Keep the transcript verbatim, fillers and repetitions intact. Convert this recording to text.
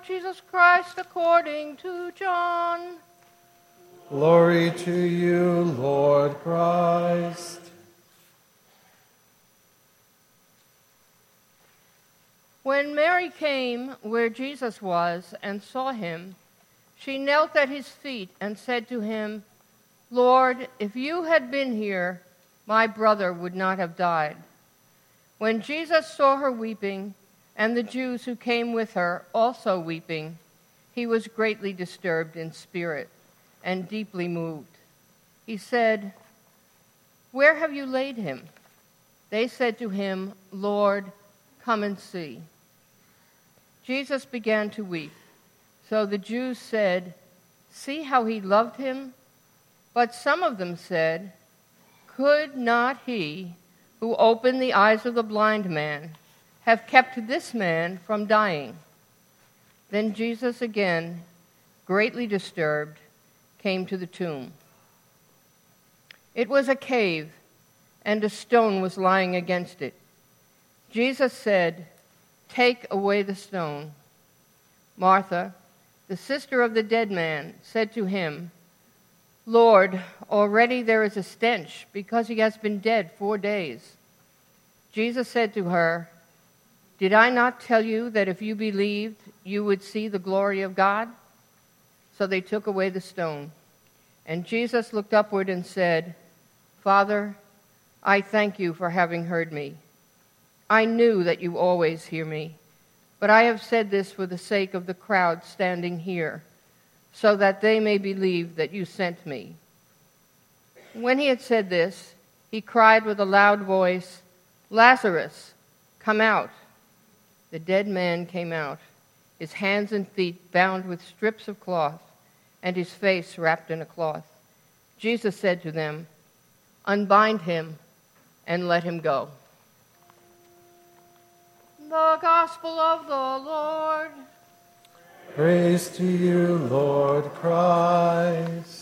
Lord Jesus Christ according to John. Glory to you, Lord Christ. When Mary came where Jesus was and saw him, she knelt at his feet and said to him, Lord, if you had been here, my brother would not have died. When Jesus saw her weeping, and the Jews who came with her also weeping, he was greatly disturbed in spirit and deeply moved. He said, Where have you laid him? They said to him, Lord, come and see. Jesus began to weep. So the Jews said, See how he loved him? But some of them said, Could not he who opened the eyes of the blind man have kept this man from dying? Then Jesus, again, greatly disturbed, came to the tomb. It was a cave, and a stone was lying against it. Jesus said, Take away the stone. Martha, the sister of the dead man, said to him, Lord, already there is a stench, because he has been dead four days. Jesus said to her, Did I not tell you that if you believed, you would see the glory of God? So they took away the stone. And Jesus looked upward and said, Father, I thank you for having heard me. I knew that you always hear me, but I have said this for the sake of the crowd standing here, so that they may believe that you sent me. When he had said this, he cried with a loud voice, Lazarus, come out. The dead man came out, his hands and feet bound with strips of cloth, and his face wrapped in a cloth. Jesus said to them, Unbind him and let him go. The Gospel of the Lord. Praise to you, Lord Christ.